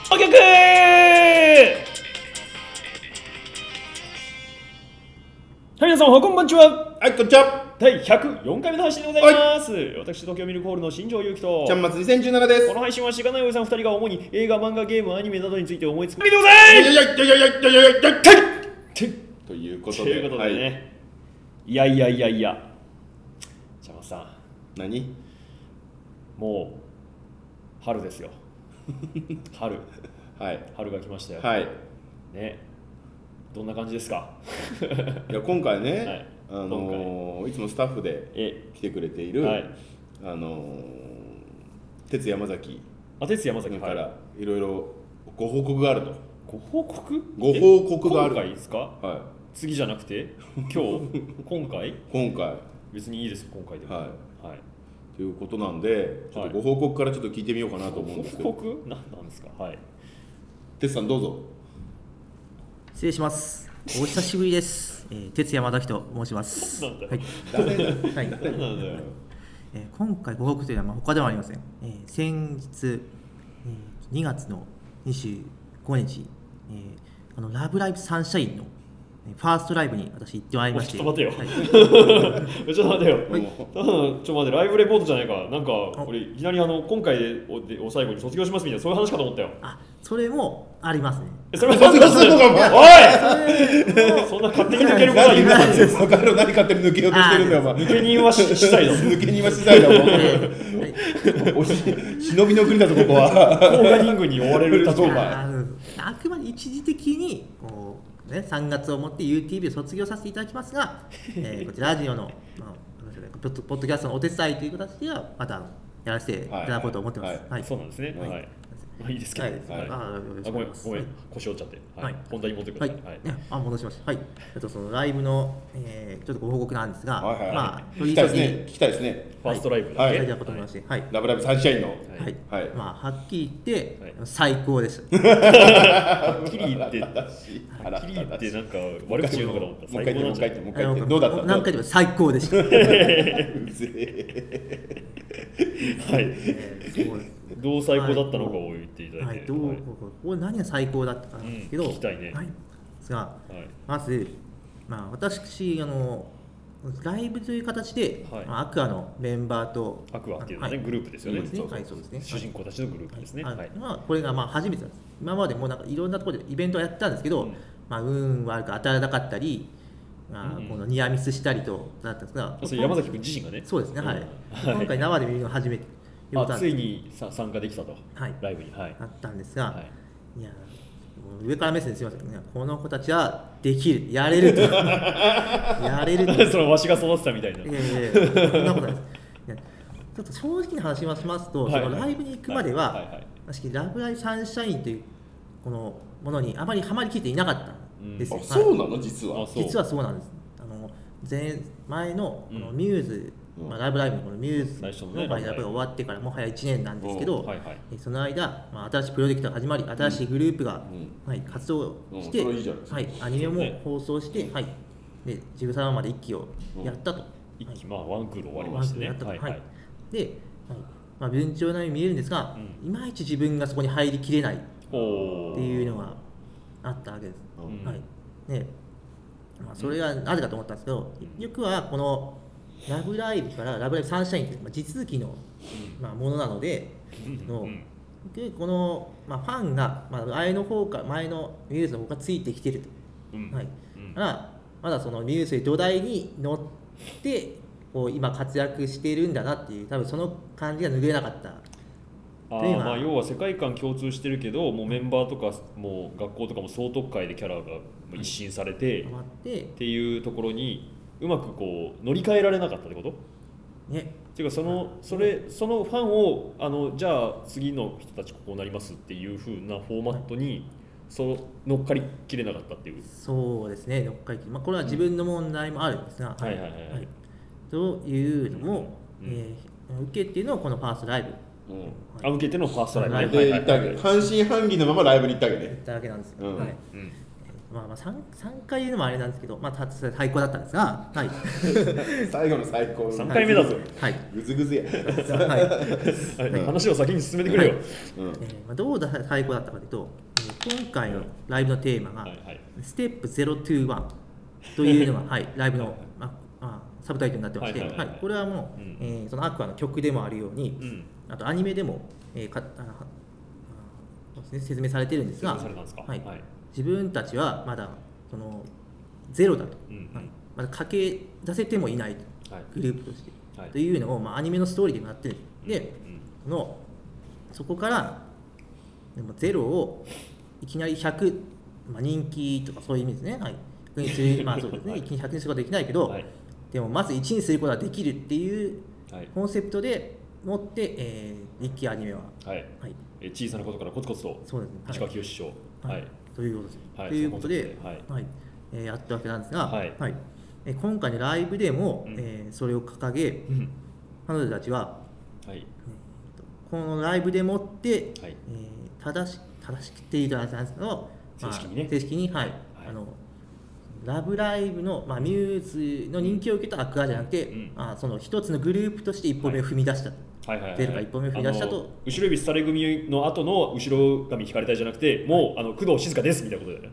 お客はい、皆さん、こんばんちは。 はい、こんにちは。 第104回目の配信でございます。私、東京ミルクホールの新庄祐希と、 ちゃんまつ2017です。 この配信はしがないおじさん2人が主に映画、漫画、ゲーム、アニメなどについて思いつく見てください。 ということというで、 ことでね、いや、ちゃんまつさん、 何？ もう春ですよ。春はい。 が来ましたよ。 はい。 ね、どんな感じですか？ いや、今回ね、 はい、 いつもスタッフで来てくれている、 はい、 哲山崎からいろいろご報告があると。 ご報告？ ご報告がある。 今回ですか？ はい。 次じゃなくて今回別にいいです今回でも。 はい。 はい。 ということなんで、ちょっとご報告からちょっと聞いてみようかなと思うんですけど。 ご報告？なんですか？はい。 哲さんどうぞ。 失礼します。お久しぶりです。哲山崎と申します。 なんだよ。 はい。 誰だよ。 はい。 なんだよ。 今回ご報告というのは他ではありません。先日、2月の25日、ラブライブサンシャインのファーストライブに私行ってまいりまして。 ちょっと待てよ。 はい、 ちょっと待てよ。 はい、 ちょっと待って、ライブレポートじゃないか。なんかこれいきなり今回を最後に卒業しますみたいなそういう話かと思ったよ。 あ、それもありますね。 それも卒業するのかおい。そんな勝手に抜けることはいないです。 分かる。何勝手に抜けようとしてるんだよ、お前。 抜け人はしたいだ。 抜け人はしたいだもん。忍びの国だぞここは。 甲賀人軍に追われる立場。 あくまで一時的にこう、ね、3月をもって UTV を卒業させていただきますが、こちらラジオの、ポッドキャストのお手伝いという形ではまたやらせていただこうと思ってます。 そうなんですね。はい。まあいいですけど。ごめん腰折っちゃって。はい。本題に戻ってください。はい。 戻しました。はい。そのライブのちょっとご報告なんですが、 まあ聞きたいですね。 ファーストライブはい。ラブライブサンシャインの。 はい。まあはっきり言って最高でした。 はっきり言ってなんか悪口言うのかと思った。 もう一回言ってどうだった？ 何回でも最高でした。はい。 どう最高だったのかを言っていただいて。 これ何が最高だったかなんですけど、 聞きたいね。 ですが、まず私ライブという形でアクアのメンバーとアクアっていうねグループですよね。 はい、そうですね。 主人公たちのグループですね。 これが初めてなんです。今までもいろんなところでイベントをやったんですけど、運悪く当たらなかったり、このニアミスしたりとだったんですが、 山崎君自身がね。 そうですね。はい。今回生で見るのが初めて。 ついに参加できたと、ライブにあったんですが、いや上から目線ですみませんね。この子たちはできる、やれるとやれるとそのわしが育てたみたいな。 そんなことないです。ちょっと正直な話をしますと、そのライブに行くまでは確かにラブライブサンシャインというこのものにあまりハマりきれていなかったんですよ。 そうなの？実はそうなんです。前のこのミューズ、ライブライブのこのミューズのライブが終わってからもはや1年なんですけど、その間、新しいプロジェクトが始まり、新しいグループが活動して、アニメも放送して、でジグサマまで1期をやったと。 1期、ワンクール終わりましてね。 で、順調なように見えるんですが、いまいち自分がそこに入りきれないっていうのがあったわけです。それがなぜかと思ったんですけど、よくはこのラブライブからラブライブサンシャインという地続きのものなので、このファンが前の方か前のミューズの方がついてきてると、だからまだそのミューズの土台に乗ってこう今活躍しているんだなっていう、多分その感じが拭えなかった。 要は世界観共通してるけど、もうメンバーとかもう学校とかも総特会でキャラが一新されてっていうところにうまくこう乗り換えられなかったってこと？っていうかそのファンをじゃあ次の人たちこうなりますっていう風なフォーマットに乗っかりきれなかったっていう。 そうですね、乗っかりきれ、これは自分の問題もあるんですが、というのも受けてのこのファーストライブ。 受けてのファーストライブで半信半疑のままライブに行ったわけね。 行ったわけなんですよ。 まあ 3回言うのもあれなんですけど、まあ、最高だったんですが、はい、 最後の最高 3回目だぞ、 はい、 ぐずぐずや、 はい、話を先に進めてくれよ、 まあ、どう最高だったかというと、今回のライブのテーマが、ステップ021というのが、はい、ライブの、サブタイトルになってまして、これはもう、そのアクアの曲でもあるように、あとアニメでも、説明されてるんですが、自分たちはまだそのゼロだと、まだ駆け出せてもいないと、グループとして、というのを、アニメのストーリーでもやってる。で、そこからでもゼロをいきなり100、人気とかそういう意味ですね、100にする、そうですね、一気に100にすることはできないけど、でもまず1にすることはできるっていうコンセプトでもって、日記アニメは、 小さなことからコツコツと石川清師匠、 ということです。ということで、やったわけなんですが、今回のライブでも、それを掲げ、彼女たちは、このライブでもって、正しくっていいとなんですけど、正式に、ラブライブの、ミューズの人気を受けたアクアじゃなくて、その一つのグループとして一歩目を踏み出した。出るか一歩目を踏み出したと。 後ろ指され組の後の後ろ髪引かれたいじゃなくて、もう工藤静香ですみたいなことだよね。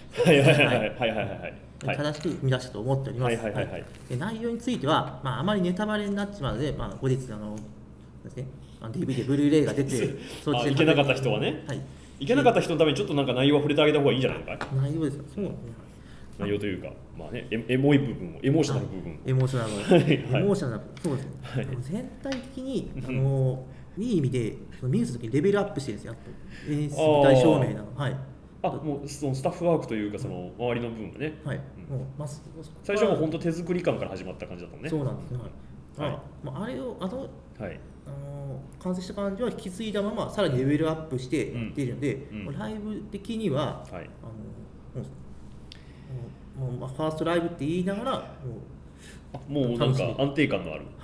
正しく踏み出したと思っております。内容については、あまりネタバレになってしまうので、後日ですね、DVD、ブルーレイが出て、 いけなかった人はね、いけなかった人のためにちょっとなんか内容は触れてあげた方がいいんじゃないのか。 内容ですか。そうね。 内容というか、エモい部分、エモーショナル部分、 エモーショナル、そうですね。全体的にいい意味で見るときにレベルアップしてるんですよ。演出舞台照明なの。 もうそのスタッフワークというかその周りの部分がね。最初は本当手作り感から始まった感じだったもんね。 そうなんですね。あれを完成した感じは引き継いだままさらにレベルアップしてやっているので、ライブ的にはファーストライブって言いながらもうなんか安定感のある。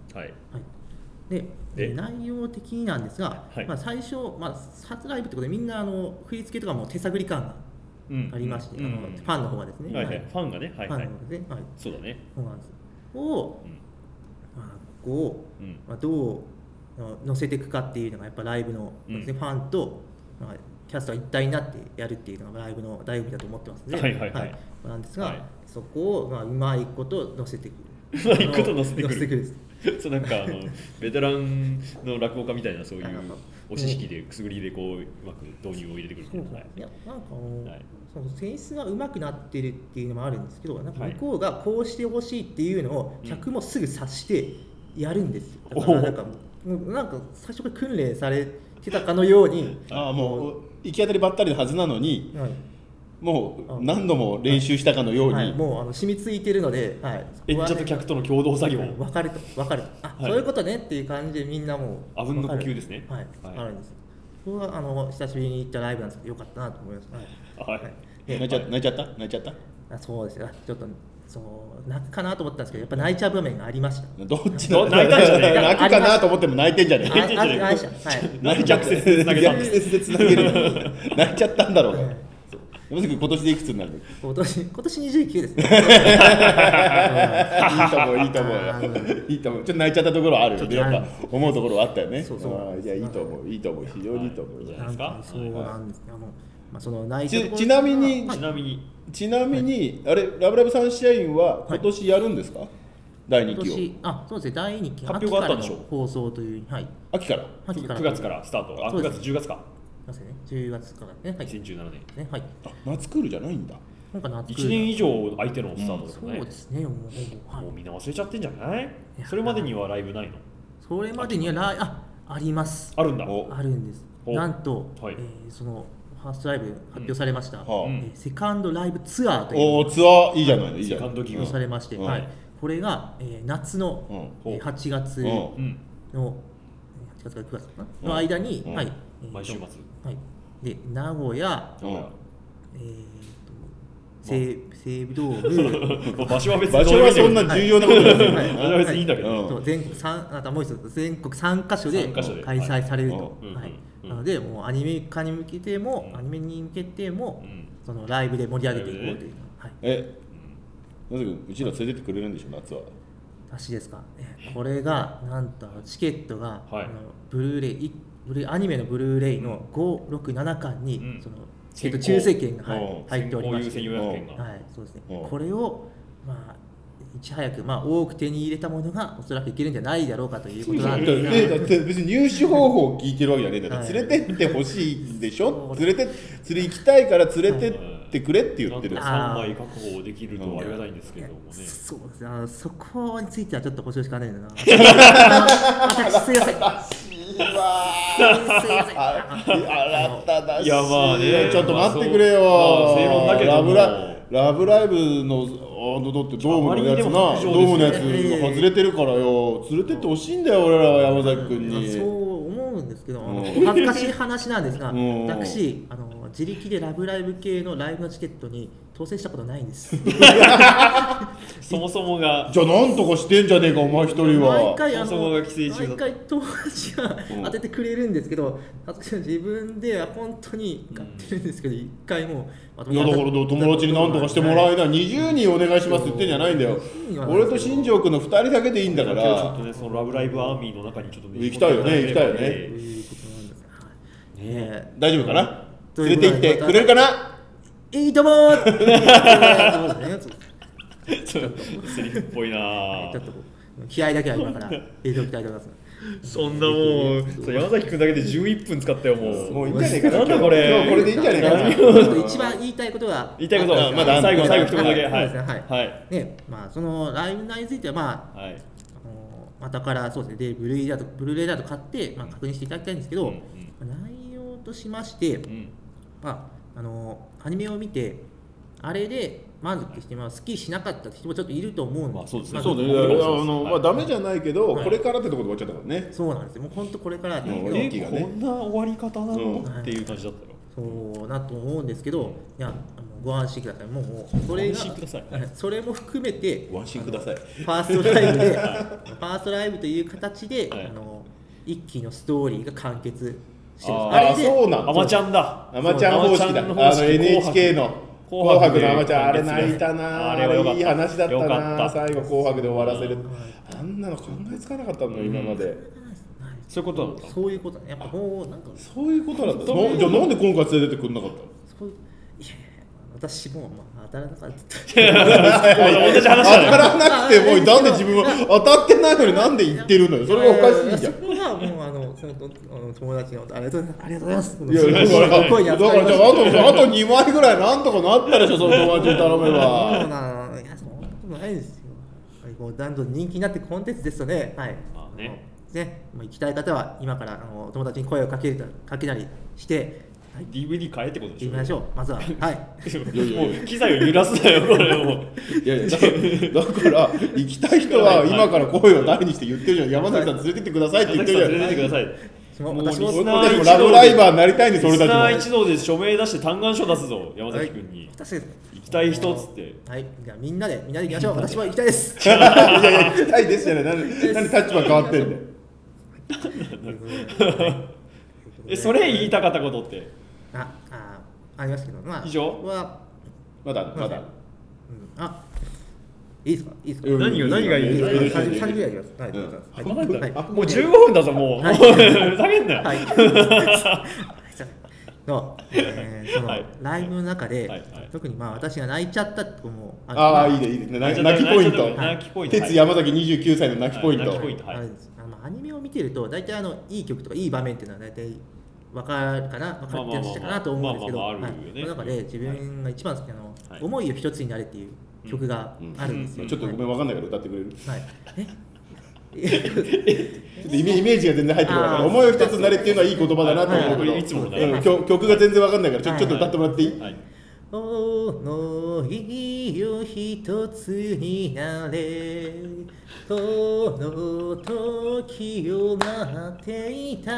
で内容的になんですが、最初、初ライブってことでみんな振り付けとかも手探り感がありまして、ファンの方がですね、 ファンがね、 ファンの方ですね、 そうだね、 そうなんです。ここをどう乗せていくかっていうのがやっぱライブのファンとキャストが一体になってやるっていうのがライブの醍醐味だと思ってますので、なんですが、そこをうまいこと乗せてくる。 うまいこと乗せてくる。そうなんかベテランの落語家みたいなそういう押し引きでくすぐりでこううまく導入を入れてくる。 いやなんかその演出がうまくなってるっていうのもあるんですけど、なんか向こうがこうしてほしいっていうのを客もすぐ察してやるんですよ。だからなんか最初から訓練されてたかのように、 もう行き当たりばったりのはずなのに。もう何度も練習したかのように、 もう染みついてるので、 演者と客との共同作業、 分かる、そういうことねっていう感じでみんなもうあうんの呼吸ですね。 あるんです。これは久しぶりに行ったライブなんですけどよかったなと思います。 泣いちゃった？ そうですよ。ちょっと泣くかなと思ったんですけどやっぱ泣いちゃう場面がありました。 どっちの泣いたんじゃない？泣くかなと思っても泣いてんじゃない？ なんで逆説でつなげたんですか？ 逆説でつなげる。泣いちゃったんだろうが。山崎君今年でいくつになる？ 今年29ですね。 いいと思う。ちょっと泣いちゃったところあるよね。やっぱ思うところあったよね。いやいいと思う。非常にいいと思うじゃないですか。 そうなんですね。 ちなみにあれラブライブサンシャインは今年やるんですか？第2期を。 そうですね。第2期発表があったんでしょう。 放送という秋から 9月からスタート。9月10月か。 10月からね。 2017年ね。 夏クールじゃないんだ。 1年以上相手のスタートですね。 そうですね。もうみんな忘れちゃってんじゃない？それまでにはライブないの？ それまでにはあります。 あるんだ。 あるんです。なんとそのファーストライブ発表されましたセカンドライブツアーというツアーいいじゃない。 セカンドギグされまして、これが夏の8月の8月から9月の間に毎週末で名古屋西武ドーム場所は別にそんな重要なことじゃない。 いいんだけど全国3カ所で開催されると。なのでもうアニメ化に向けてもアニメに向けてもそのライブで盛り上げていこうというのは、 なぜかうちら連れてってくれるんでしょ夏は。 私ですか。これがなんとチケットが、ブルーレイアニメのブルーレイの567巻に、そのチケット抽選券が、入っておりまして、そうですね。これをいち早く多く手に入れたものがおそらくいけるんじゃないだろうかということなんで、 だって別に入手方法を聞いてるわけじゃねえんだから、連れてってほしいんでしょ。釣り行きたいから連れてってくれって言ってる。 3枚確保できるとはありがたいんですけどもね。 そうですね。そこについてはちょっと保証しかないんだな。私すいません。 いやまあね、ちょっと待ってくれよ。ラブライブのだってドームのやつな、ドームのやつ外れてるからよ、連れてってほしいんだよ俺らは山崎君に。 そう思うんですけど、恥ずかしい話なんですが、私自力でラブライブ系のライブのチケットに当選したことないんです。 そもそもがじゃあなんとかしてんじゃねえかお前一人は。 毎回そもそもが規制中だった。 毎回友達が当ててくれるんですけど、私は自分では本当に買ってるんですけど、一回もいやだから友達に何とかしてもらえない。20人お願いしますって言ってんじゃないんだよ。俺と新庄君の2人だけでいいんだから。 ちょっとね、そのラブライブアーミーの中にちょっとね、 行きたいよね、行きたいよね。大丈夫かな、連れて行ってくれるかな。 いいともーちょっとセリフっぽいな。 ちょっと気合だけは今から入れておきたいと思います。 そんなもう山崎君だけで11分使ったよ。 もういいんじゃねえかな。 なんだこれ。 今日これでいいんじゃねえかな。 一番言いたいことはまだ最後一言だけ。 はいね、そのライブ内についてはまたからそうですね、でブルーレイだと買って確認していただきたいんですけど、内容としまして、アニメを見てあれで満足して好きしなかった人もちょっといると思うんです。 そうですね。ダメじゃないけど、これからってところで終わっちゃったからね。 そうなんですよ。もう本当これからでこんな終わり方なのっていう感じだったよ。 そうなと思うんですけど、いやご安心ください。もうそれも含めてご安心ください。 ファーストライブでファーストライブという形で一期のストーリーが完結してます。 あれそうなん。 アマちゃんだ。 アマちゃん方式だ。NHK の紅白のアマちゃん、あれ泣いたな。あれいい話だったな。最後紅白で終わらせる。あんなの考えつかなかったのよ今まで。 そういうことなのか。 そういうことね。やっぱもうなんかそういうことなんだ。じゃあなんで今回連れてってくれなかったの。 私も当たらなかった。 同じ話だね。 当たらなくてもなんで自分は当たってないのになんで言ってるのよ。それがおかしいじゃん。 そこはもうその友達のありがとうございます。 いやだからじゃああと2枚ぐらいなんとかなったでしょ、その友達に頼めば。 そうなの。いやそんなことないですよ。だんだん人気になってコンテンツですとね。はい。ね、行きたい方は今から友達に声をかけたりして。 DVD 買えってことでしょ。 行きましょう。まずは。はい。 もう機材を揺らすなよこれも。 いやだから行きたい人は今から声を大にして言ってるじゃん。山崎さん連れてってくださいって言ってるじゃん。 連れてってください。 もうリスナーラブライバーになりたいんです。俺たちも。 リスナー一同で署名出して嘆願書出すぞ山崎君に。行きたい人っつって。 はい。じゃあみんなで行きましょう。私は行きたいです。 いや行きたいですじゃない。何立場変わってんだよ。 それ言いたかったことって。 ありますけど、 以上はまだいいですか。 何がいいですか。 30秒やります。はい。 もう15分だぞもう。ふざけんなよ。 そのライブの中で特に私が泣いちゃったとこもある。いいね。泣きポイント。鉄山崎29歳の泣きポイント。 アニメを見てると大体いい曲とかいい場面っていうのは大体分かるかな、分かってらっしゃるかなと思うんですけど、その中で自分が一番好きなのは思いを一つになれっていう曲があるんですよ。 ちょっとごめん分かんないから歌ってくれる。 はい。 イメージが全然入ってこないから、思いを一つになれっていうのはいい言葉だなと思うけど、曲が全然分かんないからちょっと歌ってもらっていい？思いを一つになれ、この時を待っていた。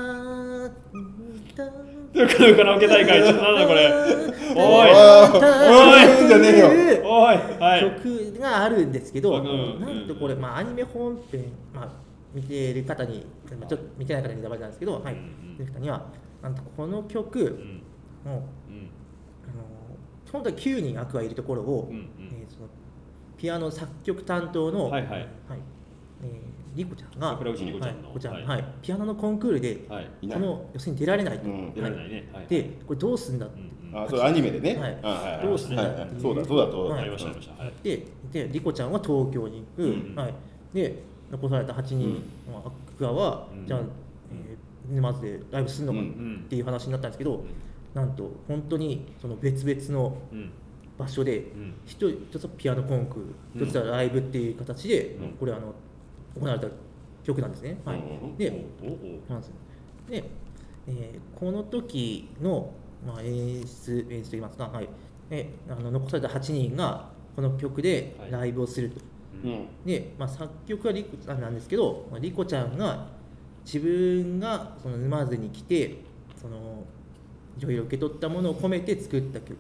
カラオケ大会ちょっとなんだこれ。おいじゃねえよ。 おい曲があるんですけど、なんとこれアニメ本編見てる方にちょっと見てない方に選ばれたんですけど、はい、見る方にはなんとこの曲も本当は9人悪がいるところを、そのピアノ作曲担当の、リコちゃんがピアノのコンクールで、この予選に出られないと、でこれどうすんだって、 そうアニメでね、 どうすんだって、 そうだとありましたでリコちゃんは東京に行く、で残された8人の悪がは、じゃあ沼津でライブするのかっていう話になったんですけど、なんと本当にその別々の場所で一つはピアノコンクール、一つはライブっていう形でこれ行われた曲なんですね。で、この時の演出といいますか、残された8人がこの曲でライブをすると。で、作曲はリコちゃんなんですけど、リコちゃんが自分がその沼津に来てそのいろいろ受け取ったものを込めて作った曲、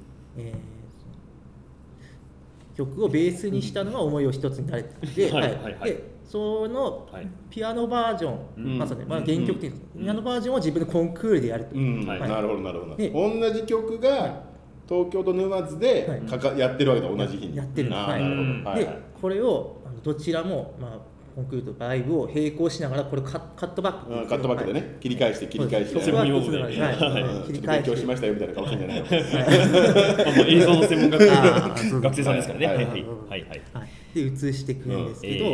曲をベースにしたのが思いを一つになれてで、そのピアノバージョン、原曲っていうんですピアノバージョンを自分のコンクールでやると。 なるほどなるほど。同じ曲が東京と沼津でやってるわけだ、同じ日に。 やってるんです。でこれをどちらもコンクールとライブを並行しながら、これカットバック、 カットバックでね、切り返して専門用語で勉強しましたよみたいな顔してんじゃないの。 映像の専門学生さんですからね。 で映してくるんですけど、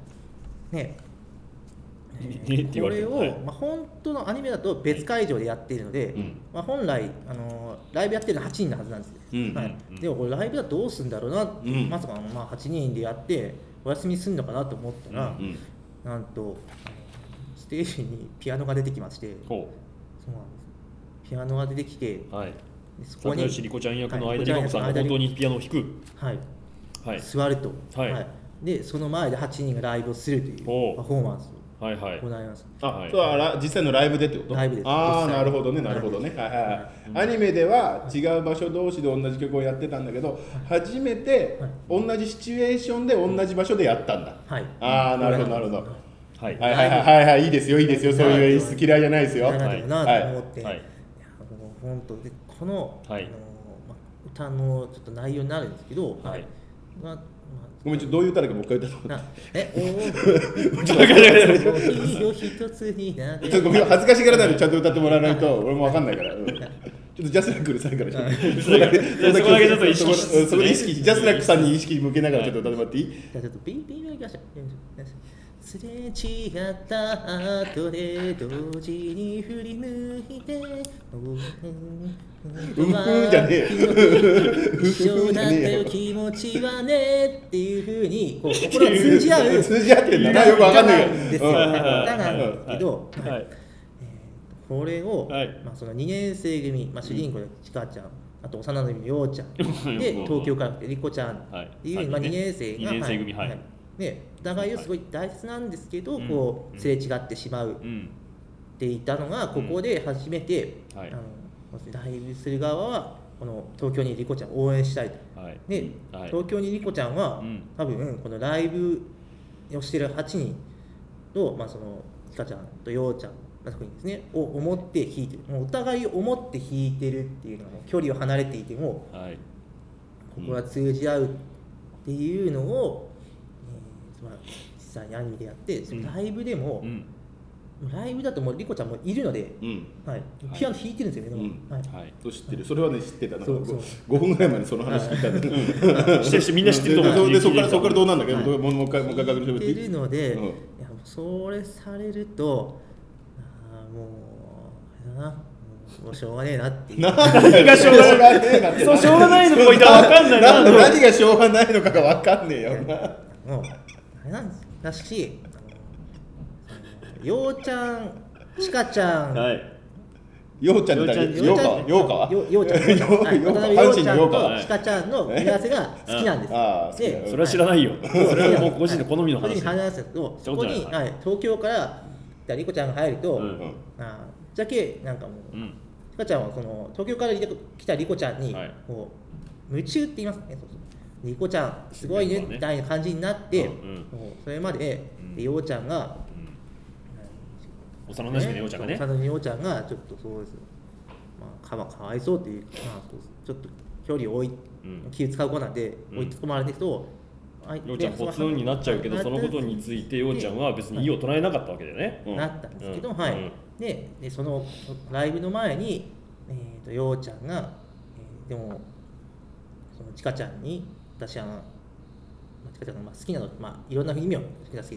これを本当のアニメだと別会場でやっているので、本来ライブやってるのは8人のはずなんですよ。でもこれライブだとどうするんだろうな、まさか8人でやってお休みするのかなと思ったら、なんとステージにピアノが出てきまして、そうなんです。ピアノが出てきて、 そこにリコちゃん役の間に真子さんが本当にピアノを弾く、 座ると、でその前で8人がライブをするというパフォーマンスを行います。 実際のライブでってこと？ ライブです。 なるほどね、なるほどね。アニメでは違う場所同士で同じ曲をやってたんだけど、初めて同じシチュエーションで同じ場所でやったんだ。なるほどなるほど。いいですよいいですよ、そういう演出嫌いじゃないですよ。 なと思って、本当でこの歌のちょっと内容になるんですけど、 ごめん、どういう歌だかもう一回歌ってもらって。ごめん、恥ずかしがらないでちゃんと歌ってもらわないと俺も分かんないから。ちょっとジャスラックうるさいからそこだけちょっと意識そこでジャスラックさんに意識向けながらちょっと歌ってもらっていい？ じゃあちょっとビーをいきましょう。すれ違った後で同時に振り向いてじゃねえ一緒だったよ気持ちはねっていうふうにこう心が通じ合う通じ合ってんだな、よくわかんないんですよ。歌なんですけど、これをその2年生組、主人公のちかちゃん、あと幼馴染のようちゃんで東京から来てりこちゃんっていう2年生がでお互いをすごい大切なんですけど、こうすれ違ってしまうっていたのがここで初めて、ライブする側はこの東京にりこちゃんを応援したいと。で東京にりこちゃんは多分このライブをしてる8人と、そのちかちゃんとようちゃんの時にですねを思って弾いてる、もうお互いを思って弾いてるっていうのが距離を離れていても、ここが通じ合うっていうのを実際にアニメでやって、ライブでも、ライブだともうリコちゃんもいるので、ピアノ弾いてるんですよね。 そう知ってる、それはね知ってた。5分ぐらい前にその話聞いたんで、 みんな知ってると思う。 でそこからどうなんだけど、もう一回確認してみていい？ 知ってるので、それされるともうしょうがねえなっていう。 何がしょうがねえなって。そうしょうがないのポイントは分かんないな。 何がしょうがないのかが分かんねえよな。 もうあれなんですだし、ようちゃん、ちかちゃん、 ようちゃんって誰？ようかは？ ようちゃん、 阪神のようかちかちゃんの組み合わせが好きなんです。 で、それは知らないよ。それはもう個人の好みの話。 ですけど、そこに東京からりこちゃんが入ると、じゃけなんかもう、ちかちゃんはその東京から来たりこちゃんにこう夢中って言いますね。りこちゃんすごいねみたいな感じになって、それまでようちゃんが幼馴染のようちゃんがね、 幼馴染のようちゃんがちょっとそうです、かわいそうっていう、ちょっと距離を置い気を使う子なんで置いてもらうんですけど、 ようちゃんポツンになっちゃうけど、そのことについてようちゃんは別に異を捉えなかったわけだよね。 なったんですけど、はい。でそのライブの前にようちゃんがでもそのちかちゃんに私ちかちゃんが好きなの、いろんな意味を好きだし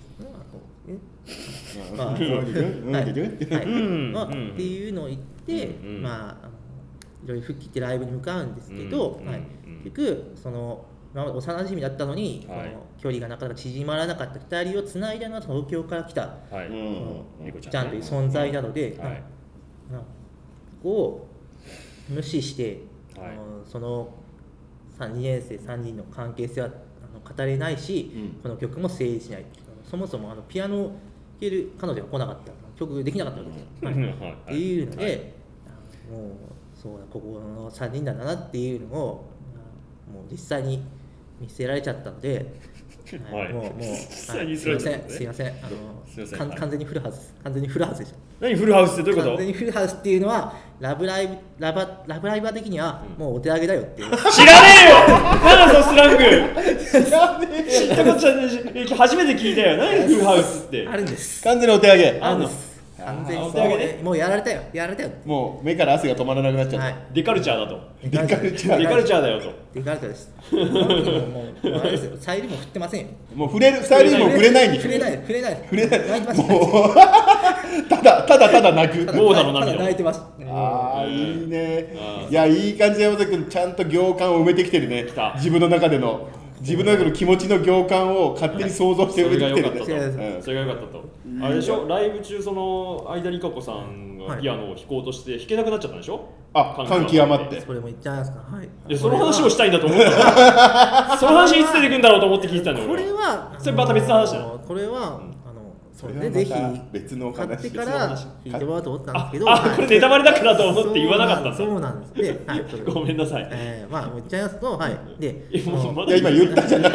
っていうのを言って、いろいろ復帰ってライブに向かうんですけど、結局その幼馴染だったのに、距離がなかなか縮まらなかった2人をつないだのは東京から来たリコちゃんという存在なので、ここを無視して、その2年生3人の関係性は語れないし、この曲も成立しない。そもそもピアノを弾ける彼女が来なかった、曲できなかったわけですよ。っていうので、もうそうだ、ここの3人だなっていうのをもう実際に見せられちゃったので、もうすいません、完全にフルハウス、完全にフルハウスでした。 何フルハウスってどういうこと？ 完全にフルハウスっていうのはラブライバー的にはもうお手上げだよっていう。 知らねえよ。何だそのスラング。知らねえ。知ったことじゃねえし、初めて聞いたよ。何フルハウスって。 あるんです。 完全にお手上げ。 あるんです。完全にもうやられたよ。 もう目から汗が止まらなくなっちゃった。 デカルチャーだと。 デカルチャーだよと。 デカルチャーです。もうあれですよ。サイリも振ってませんよ。 もう触れる、サイリも触れないんでしょ。 触れない。 もうただ泣く。 もうだろ涙。 泣いてます。 いいね。いや、いい感じで山崎君ちゃんと行間を埋めてきてるね。自分の中での気持ちの行間を勝手に想像して埋めてきてるね。 それが良かったと。あれでしょ、ライブ中その相田理香子さんがピアノを弾こうとして弾けなくなっちゃったんでしょ。 感極まって。 それも言っちゃいますか。 でその話をしたいんだと思ったその話いつ出てくるんだろうと思って聞いてたんだよ。 これはそれまた別の話だ。 これはそうね、ぜひ買ってから弾いてもらおうと思ったんですけど、 これネタバレだからと思って言わなかったんだ。 そうなんですね。 ごめんなさい。 もう言っちゃいますと、で、 今言ったじゃない。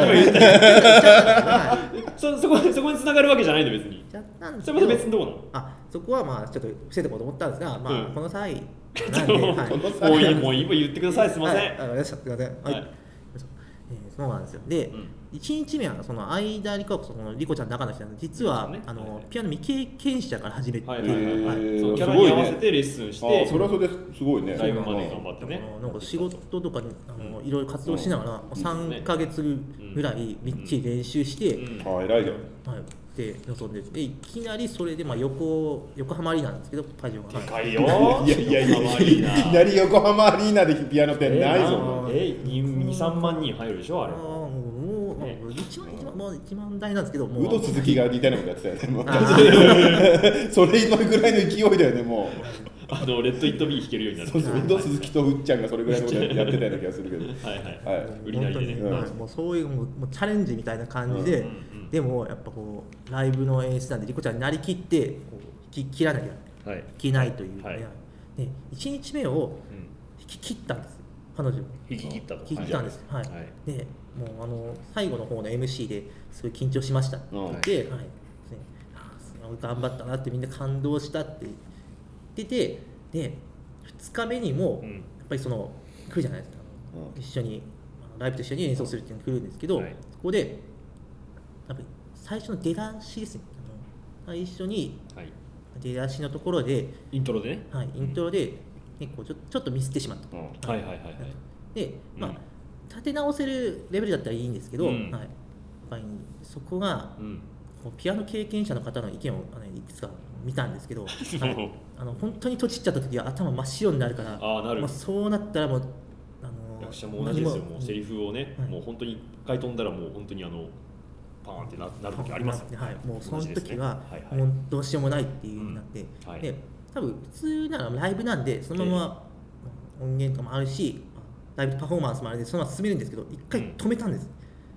そこに繋がるわけじゃないの別に。それまた別のとこなの。 そこはちょっと伏せておこうと思ったんですが、この際もういい言ってください。すみません。 そうなんですよ。で、1日目はその間リコちゃんの中の人なんで、実はピアノ未経験者から始めて、 キャラに合わせてレッスンして、 それはそれですごいね。 ライブまで頑張ってね。 なんか仕事とかにいろいろ活動しながら3ヶ月ぐらいみっちり練習して、 偉いじゃん。 で臨んで、いきなりそれで横浜アリーナなんですけど、会場がでかいよ。 いきなり横浜アリーナでピアノってないぞ。 2、3万人入るでしょあれ。 1万台なんですけど、 ウド鈴木が似たようなことやってたよね。それぐらいの勢いだよね、もう。 レッド・イット・ビー弾けるようになる。 そうウド鈴木とうっちゃんがそれぐらいのことやってたような気がするけど。 売りなりでね。 もうそういうチャレンジみたいな感じで、でもやっぱライブの演出なんでリコちゃんになりきって切らなきゃいけないという。で1日目を引き切ったんです。彼女引き切ったんです。でもう最後の方の MC ですごい緊張しましたって言って、頑張ったなってみんな感動したって言ってて、で2日目にもやっぱり来るじゃないですか、一緒にライブと一緒に演奏するっていうのが来るんですけど、そこでやっぱり最初の出だしですね、最初に出だしのところでイントロでね、 イントロで結構ちょっとミスってしまった。で立て直せるレベルだったらいいんですけど、やっぱりそこがピアノ経験者の方の意見をいくつか見たんですけど、本当にとちっちゃった時は頭真っ白になるから、そうなったらもう役者も同じですよ。もうセリフをね、もう本当に一回飛んだらもう本当にパーンってなる時ありますよね。 もうその時はもうどうしようもないっていう風になって、で多分普通ならライブなんでそのまま音源とかもあるし、ライブパフォーマンスもあれでそのまま進めるんですけど、一回止めたんです。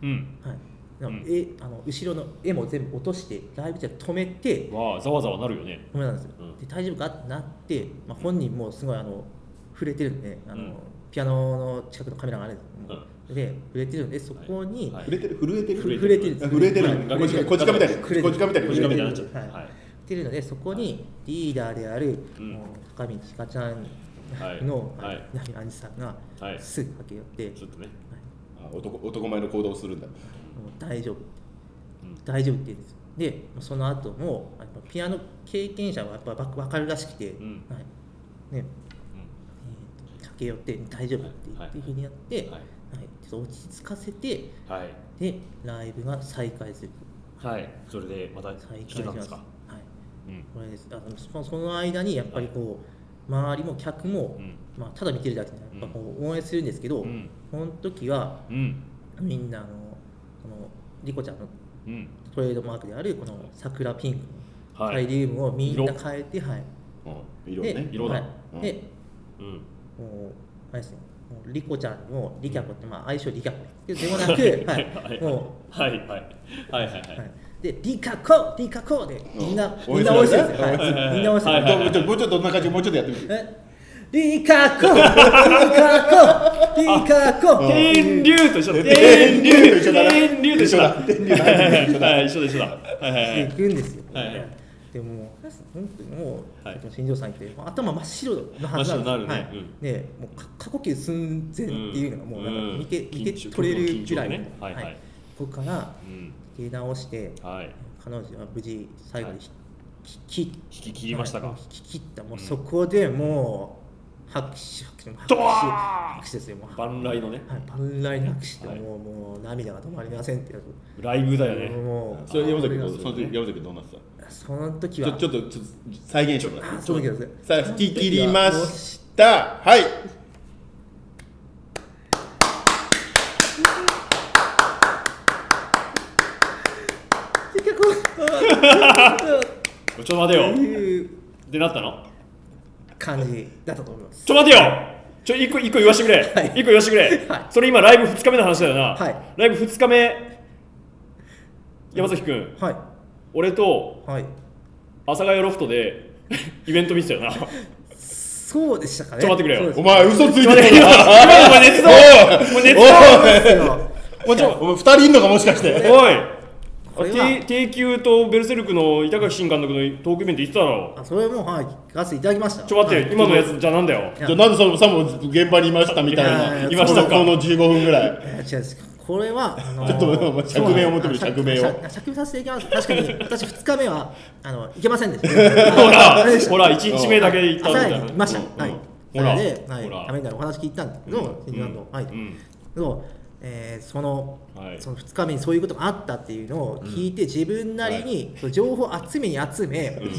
後ろの絵も全部落としてライブじゃ止めて、 ざわざわなるよね。 止めたんですよ。で大丈夫かってなって、本人もすごい触れてるんで、ピアノの近くのカメラがあるんですで触れてるんで、そこに震えてるこち亀みたいになっちゃってるので、そこにリーダーである高見千佳ちゃんの南杏さんがすぐ駆け寄ってちょっとね、 男前の行動をするんだ。 大丈夫、大丈夫って言うんです。でその後もやっぱピアノ経験者はやっぱ分かるらしくて、駆け寄って大丈夫って言っていうふうにやって、ちょっと落ち着かせて、でライブが再開する。 それでまた弾けたんですか。 これです。その間にやっぱりこう周りも客も、ただ見てるだけでやっぱこう応援するんですけど、この時は、みんなこのリコちゃんのトレードマークであるこの桜ピンクのサイリウムをみんな変えて、 色だ。 で、もうあれですね、リコちゃんのリキャコって相性リキャコでもなく、もうでリカコでみんな応援してるんですよ。みんな応援してる。 もうちょっとどんな感じ、もうちょっとやってみて。 リカコ天竜と一緒だ。天竜と一緒だ。一緒だ。 行くんですよ。でも本当にもう新庄さんって頭真っ白のはずなんです。もう過呼吸寸前っていうのがもうなんか見て取れるぐらいのここから出直して、彼女は無事最後に引き切りましたか。 引き切った。もうそこでもう拍手ですよ。 万来のね。 万来の拍手でもう涙が止まりませんってやつ。 ライブだよね。 それ山崎君どうなってた？ その時はちょっと再現してもらって。 そうですね。 さあ引き切りました。はい。 ちょっと待てよってなったの感じだったと思います。 ちょっと待てよ、一個言わしてくれ、一個言わしてくれ、それ今ライブ2日目の話だよな。ライブ2日目、山崎くん、俺と阿佐ヶ谷ロフトでイベント見てたよな。 そうでしたかね。 ちょっと待ってくれよ、 お前嘘ついてるな。 お前熱動お前2人いんのかもしかして。 おい低級とベルセルクの板垣新監督のトークイベント言ってたろ。 それも聞かせていただきました。 ちょっと待って、今のやつじゃあなんだよ。 じゃあなんでさも現場にいましたみたいな。 いましたか。 この15分ぐらい。 違う、これはちょっと釈明を求める。釈明させていきます。確かに私2日目はいけませんでした。 ほら1日目だけ行ったみたいな。 いました。ほらでためになるお話聞いたんですけど、新庄さんのその2日目にそういうことがあったっていうのを聞いて、自分なりに情報集め VR 空間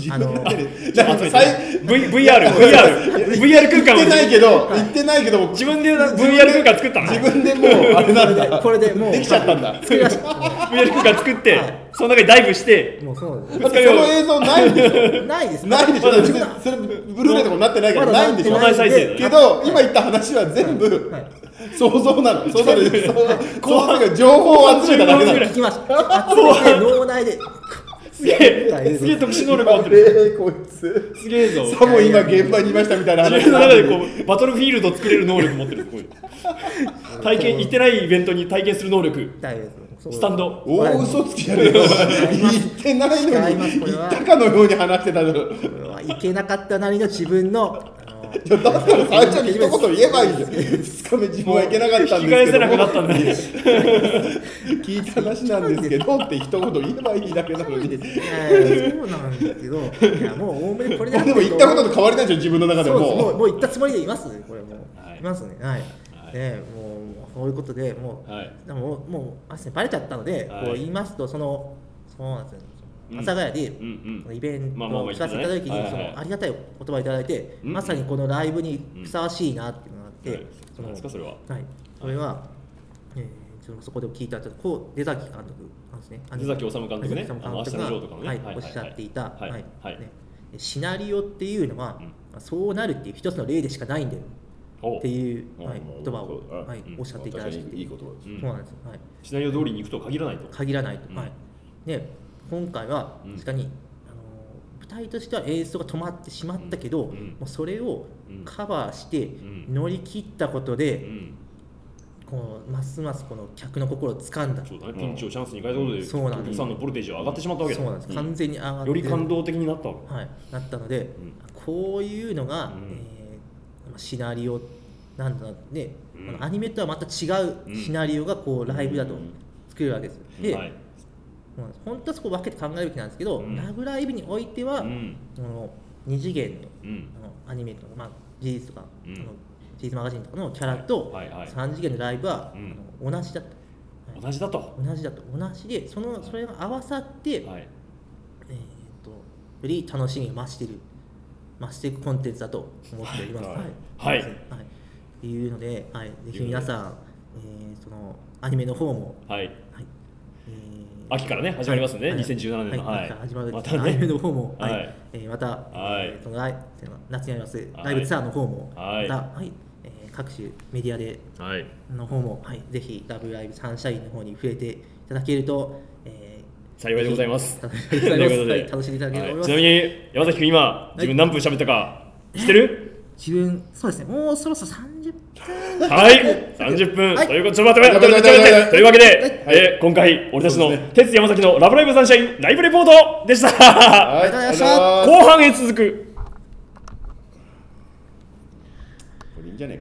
言ってないけど自分で VR 空間作ったの。 自分でもうあれなんだ、 これでもうできちゃったんだ。 作りました。 VR 空間作ってその中にダイブして、 もうそうです。 その映像ないんでしょ。 ないです。 ないでしょ。それブルーレイとかなってないからないんでしょ。けど今言った話は全部想像なの。想像で情報を集めただけなの。 聞きました。集めて脳内で。 すげえ特殊能力持ってる。 こいつすげえぞ。 さも今現場にいましたみたいな話。 自分の中でこうバトルフィールド作れる能力持ってる。体験行ってないイベントに体験する能力。スタンド。 嘘つきやるよ。言ってないのに言ったかのように話してたの。 いけなかったなりの自分の。 だったら最初に一言言えばいいじゃん。2日目自分はいけなかったんですけど、 引き返せなくなったんだね。 聞いた話なんですけどって一言言えばいいだけなのに。 そうなんですけど、いやもうおおむねこれで。 でも言ったことと変わりないでしょ、自分の中でも。 もう言ったつもりでいます。これもいますね。はい。もうそういうことでもうバレちゃったので、こう言いますとそうなんですよ。阿佐ヶ谷でイベントを聞かせていただきにありがたいお言葉いただいて、まさにこのライブにふさわしいなっていうのがあって、 何ですかそれは。 それはそこで聞いた出崎監督なんですね。 出崎治監督ね。明日のジョーとかのねおっしゃっていたシナリオっていうのはそうなるっていう一つの例でしかないんだよっていう言葉をおっしゃっていただいて、 いい言葉です。 そうなんです。 シナリオ通りに行くと限らないと。 で今回は確かに舞台としては演出が止まってしまったけど、もうそれをカバーして乗り切ったことで、こうますますこの客の心を掴んだ。 そうだね、ピンチをチャンスに変えたことで、お客さんのボルテージは上がってしまったわけだ。 そうなんです。完全に上がってより感動的になったわけ。 なったので、こういうのがシナリオなんだね、アニメとはまた違うシナリオがこうライブだと作るわけです。で、本当はそこ分けて考えるべきなんですけど、ラブライブにおいては、2次元のアニメとか、事実とか、事実マガジンとかのキャラと3次元のライブは同じだと。 同じで、それが合わさって、より楽しみを増していくコンテンツだと思っております。っていうので、ぜひ皆さん、そのアニメの方も、 秋からね始まりますね、2017年の。 秋から始まるアニメの方も、また、その夏にありますライブツアーの方も、また、各種メディアでの方も、ぜひラブライブサンシャインの方に触れていただけると、 幸いでございます。 楽しんでいただけると思います。 ちなみに山崎君今自分何分喋ったか知ってる？ 自分そうですね、もうそろそろ30分。 30分ということで、ちょっと待ってというわけで、今回俺たちの鉄山崎のラブライブサンシャインライブレポートでした。 ありがとうございました。 後半へ続く。 これいいんじゃね